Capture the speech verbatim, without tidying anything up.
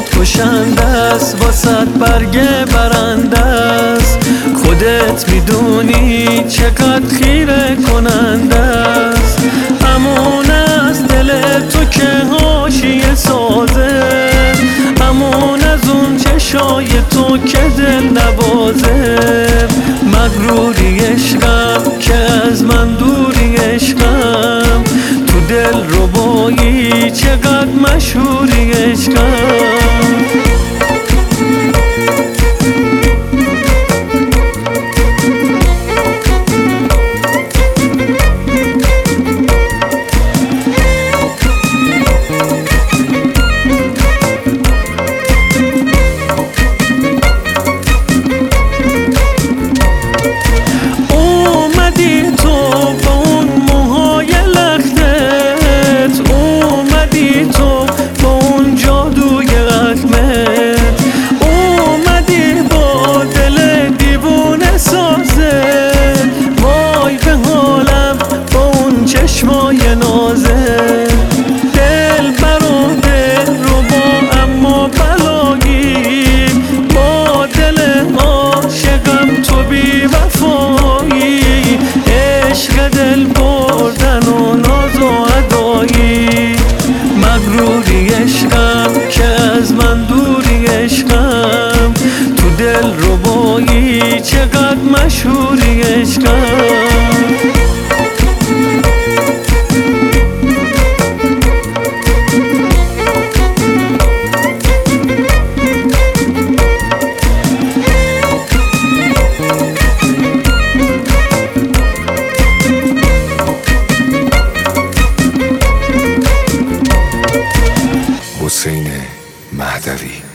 کشنده است، واسط برگه برنده است. خودت میدونی چقدر خیره کننده است. امون از دل تو که حاشیه سازه، امون از اون چشای تو که دل نبازه. مغروری عشقم که از من دوری عشقم، تو دل ربایی چقدر مشهوری عشقم. چشمای نازه دل برو دل رو با اما بلایی، با دل عاشقم تو بی وفایی. عشق دل بردن و ناز و ادایی، مغروری عشقم که از من دوری عشقم، تو دل ربایی چقدر مشهوری عشقم. حسین مهدوی.